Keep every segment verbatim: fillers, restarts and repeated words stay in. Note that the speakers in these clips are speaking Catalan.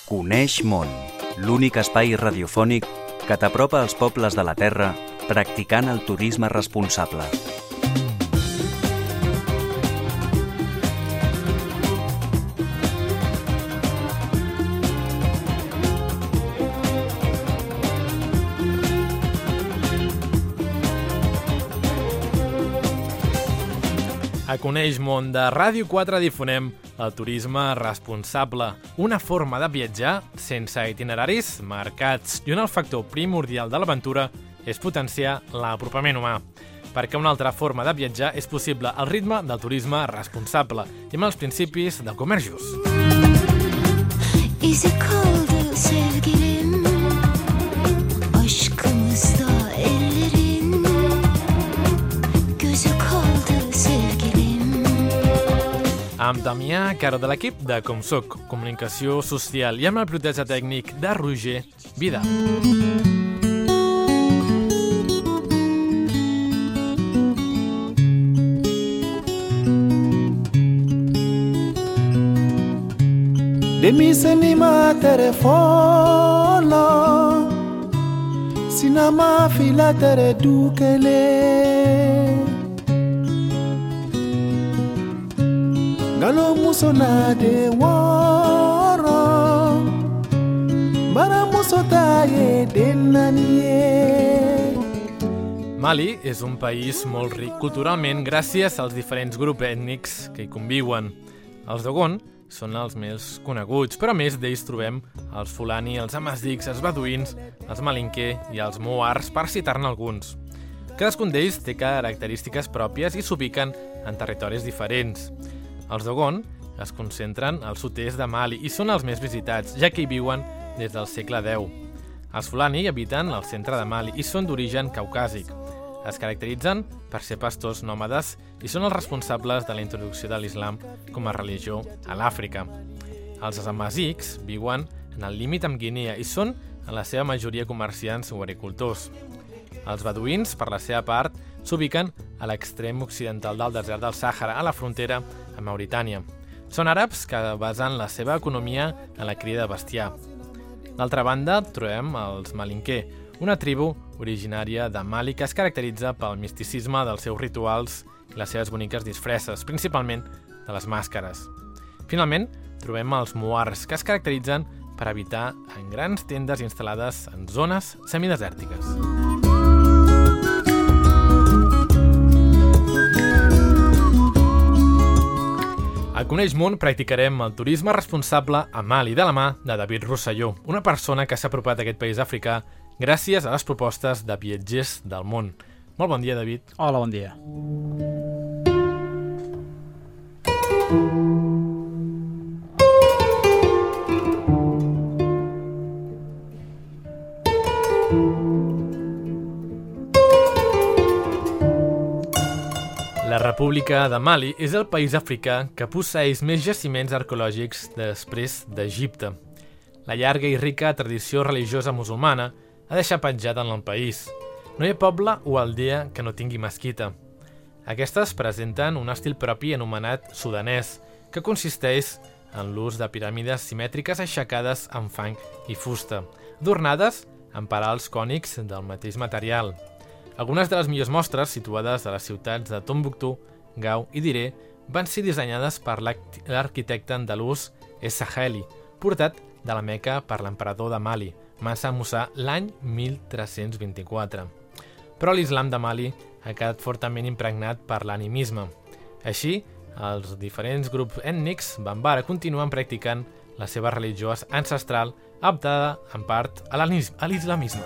Coneix món, l'únic espai radiofònic que t'apropa als pobles de la Terra practicant el turisme responsable. A Coneix món de Ràdio quatre difonem el turisme responsable, una forma de viatjar sense itineraris marcats i on el factor primordial de l'aventura és potenciar l'apropament humà, perquè una altra forma de viatjar és possible al ritme del turisme responsable i amb els principis del comerç just. İzi kaldı sevgilim, aşkımızda ellerin, gözü kaldı sevgilim. Amb Damià Caro de l'equip de Com Soc, Comunicació Social i amb el pilotatge tècnic de Roger Vidal. Demiseni ma telefono, sinama fila tere dukele. Ngalo muso na de woro, bara muso taye denanie. Mali és un país molt ric culturalment gràcies als diferents grups ètnics que hi conviuen. Els Dogon són els més coneguts, però a més d'ells trobem els Fulani, els Amazics, els Beduïns, els Malinké i els Muars, per citar-ne alguns. Cadascun d'ells té característiques pròpies i s'ubiquen en territoris diferents. Els Dogon es concentren al sud-est de Mali i són els més visitats, ja que hi viuen des del segle deu. Els Fulani habiten al centre de Mali i són d'origen caucàsic. Es caracteritzen per ser pastors nòmades i són els responsables de la introducció de l'islam com a religió a l'Àfrica. Els Amazics viuen en el límit amb Guinea i són, en la seva majoria, comerciants o agricultors. Els beduïns, per la seva part, s'ubiquen a l'extrem occidental del desert del Sàhara, a la frontera amb Mauritània. Són àrabs que basen la seva economia en la cria de bestiar. D'altra banda, trobem els Malinké, una tribu originària de Mali que es caracteritza pel misticisme dels seus rituals i les seves boniques disfresses, principalment de les màscares. Finalment, trobem els Muars, que es caracteritzen per habitar en grans tendes instal·lades en zones semidesèrtiques. A Coneix món practicarem el turisme responsable a Mali de la mà de David Rosselló, una persona que s'ha apropat a aquest país africà gràcies a les propostes de viatgers del món. Molt bon dia, David. Hola, bon dia. La República de Mali és el país africà que posseeix més jaciments arqueològics després d'Egipte. La llarga i rica tradició religiosa musulmana ha deixat penjat en el país. No hi ha poble o aldea que no tingui mesquita. Aquestes presenten un estil propi anomenat sudanès, que consisteix en l'ús de piràmides simètriques aixecades amb fang i fusta, adornades amb perals cònics del mateix material. Algunes de les millors mostres, situades a les ciutats de Tombouctou, Gao i Diré, van ser dissenyades per l'arquitecte andalús Essa Haili, portat de la Meca per l'emperador de Mali, Mansa Musa, l'any mil tres-cents vint-i-quatre. Però l'islam de Mali ha quedat fortament impregnat per l'animisme. Així, els diferents grups ètnics Bambara continuen practicant la seva religió ancestral, adaptada en part a l'islamisme.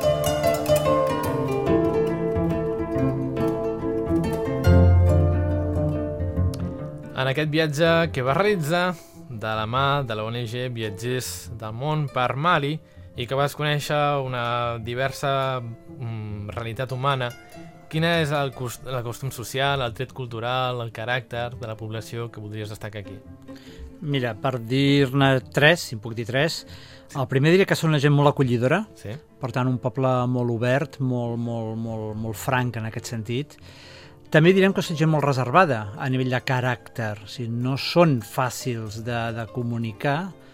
En aquest viatge que va realitzar de la mà de la O N G Viatgers del Món per Mali i que vas conèixer una diversa mm, realitat humana, quina és el, cost, el costum social, el tret cultural, el caràcter de la població que voldries destacar aquí? Mira, per dir-ne tres, si em puc dir tres, el primer diria que són una gent molt acollidora, sí. Per tant un poble molt obert, molt, molt, molt, molt franc en aquest sentit. També direm que són gent molt reservada a nivell de caràcter, o sigui, no són fàcils de, de comunicar,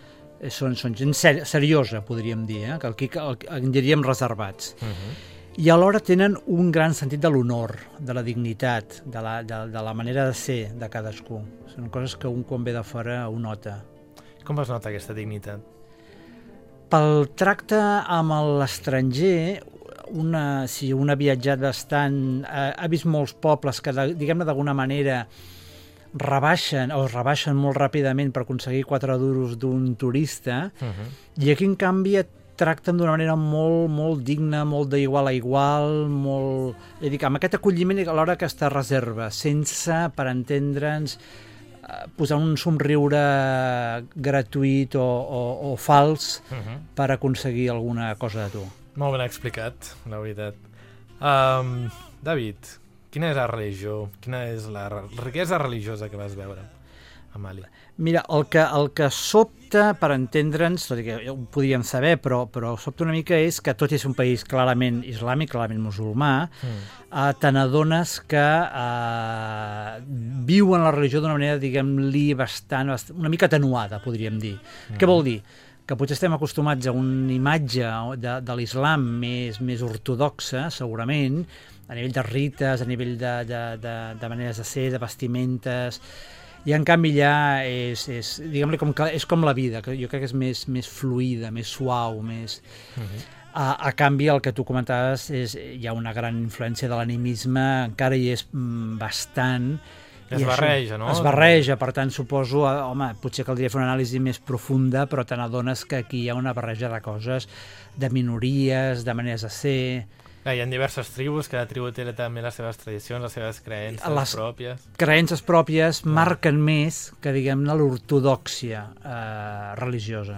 són, són gent ser, seriosa, podríem dir, eh? que aquí el, en diríem reservats. Uh-huh. I alhora tenen un gran sentit de l'honor, de la dignitat, de la, de, de la manera de ser de cadascú. Són coses que un quan ve de fora ho nota. Com es nota aquesta dignitat? Pel tracte amb l'estranger, una, si un ha viatjat bastant, ha, ha vist molts pobles que, diguem-ne, d'alguna manera rebaixen o es rebaixen molt ràpidament per aconseguir quatre duros d'un turista, uh-huh. i aquí, en canvi, et tracten d'una manera molt, molt digna, molt d'igual a igual, molt... És dir, amb aquest acolliment a l'hora que està reserva, sense, per entendre'ns, posar un somriure gratuït o, o, o fals uh-huh. per aconseguir alguna cosa de tu. Molt ben explicat, la veritat. Um, David, quina és la religió, quina és la riquesa religiosa que vas veure a Mali? Mira, el que, el que sobta, per entendre'ns, tot i que ho podíem saber, però, però sobta una mica és que tot i ser un país clarament islàmic, clarament musulmà, mm. eh, te n'adones que eh, viuen la religió d'una manera, diguem-li, bastant, bastant, una mica atenuada, podríem dir. Mm. Què vol dir? Que potser estem acostumats a una imatge de, de l'islam més, més ortodoxa, segurament, a nivell de rites, a nivell de, de, de, de maneres de ser, de vestimentes... I en canvi ja és, és diguem-li, com, és com la vida, que jo crec que és més, més fluida, més suau, més... Uh-huh. A, a canvi, el que tu comentaves, és, hi ha una gran influència de l'animisme, encara hi és mm, bastant... Es barreja, no? Es barreja, per tant, suposo, home, potser caldria fer una anàlisi més profunda, però te n'adones que aquí hi ha una barreja de coses, de minories, de maneres de ser... Hi ha diverses tribus, cada tribu té també les seves tradicions, les seves creences les pròpies. Les creences pròpies ah. marquen més que, diguem-ne, l'ortodòxia eh, religiosa.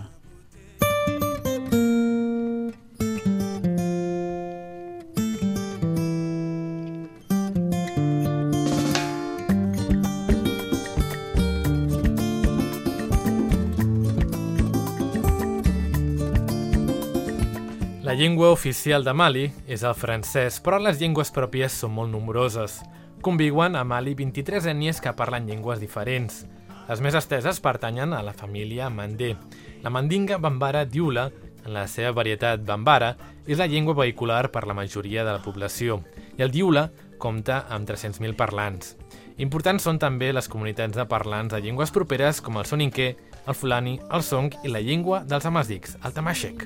La llengua oficial de Mali és el francès, però les llengües pròpies són molt nombroses. Conviuen a Mali vint-i-tres ètnies que parlen llengües diferents. Les més esteses pertanyen a la família Mandé. La mandinga bambara diula, en la seva varietat bambara, és la llengua vehicular per la majoria de la població, i el diula compta amb tres-cents mil parlants. Importants són també les comunitats de parlants de llengües properes com el soninquè, el fulani, el song i la llengua dels amazics, el tamashek.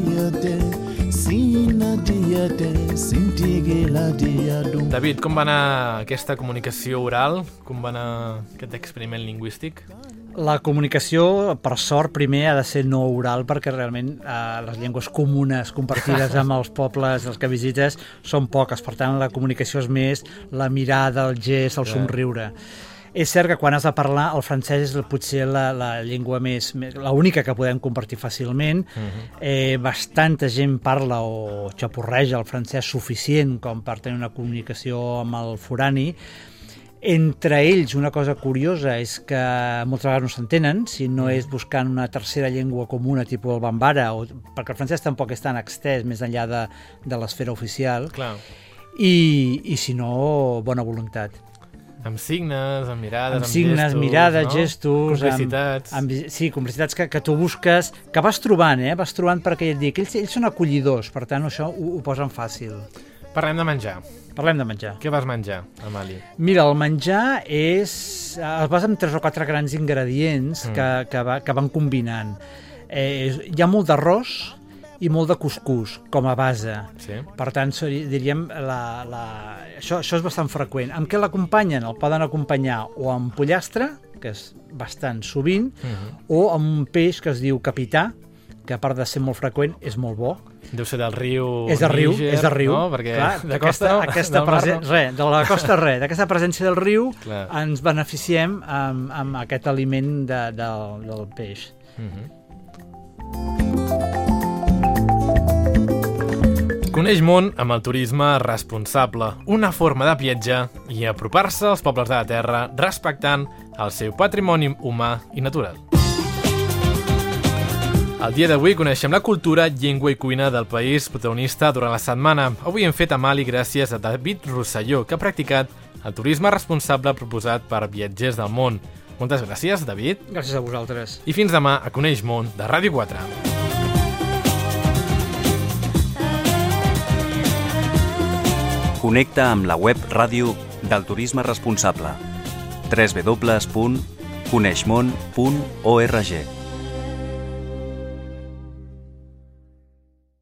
David, com va anar aquesta comunicació oral? Com va anar aquest experiment lingüístic? La comunicació, per sort, primer ha de ser no oral, perquè realment eh, les llengües comunes compartides amb els pobles els que visites són poques. Per tant, la comunicació és més la mirada, el gest, el somriure. És cert que quan has de parlar, el francès és potser la, la llengua més, més l'única que podem compartir fàcilment. Uh-huh. eh, bastanta gent parla o xapurreja el francès suficient com per tenir una comunicació amb el forani. Entre ells, una cosa curiosa és que moltes vegades no s'entenen, si no és buscant una tercera llengua comuna, tipus el bambara, o, perquè el francès tampoc és tan extès més enllà de, de l'esfera oficial. Clar. I, i si no, bona voluntat. Amb signes, amb mirades, amb, amb signes, gestos, mirades, no? gestos... Complicitats. Amb, amb, sí, complicitats que, que tu busques, que vas trobant, eh? Vas trobant perquè et dic, ells, ells són acollidors, per tant això ho, ho posen fàcil. Parlem de menjar. Parlem de menjar. Què vas menjar a Mali? Mira, el menjar és... es basa en tres o quatre grans ingredients mm. que, que, va, que van combinant. Eh, hi ha molt d'arròs i molt de cuscús com a base. Sí. Per tant, diríem, la, la... Això, això és bastant freqüent. Amb què l'acompanyen? El poden acompanyar o amb pollastre, que és bastant sovint, mm-hmm. o amb un peix que es diu capità, que a part de ser molt freqüent, és molt bo. Deu ser del riu És del riu, Níger, és del riu. No? Perquè clar, de costa, no? Aquesta presen... no? Re, de la costa res, d'aquesta presència del riu clar. Ens beneficiem amb, amb aquest aliment de, de, del peix. Mm-hmm. Coneix món amb el turisme responsable, una forma de viatjar i apropar-se als pobles de la terra respectant el seu patrimoni humà i natural. El dia d'avui coneixem la cultura, llengua i cuina del país protagonista durant la setmana. Avui hem fet a Mali gràcies a David Rosselló, que ha practicat el turisme responsable proposat per viatgers del món. Moltes gràcies, David. Gràcies a vosaltres. I fins demà a Coneix Món, de Ràdio quatre. Connecta amb la web ràdio del turisme responsable. w w w punt coneixmon punt org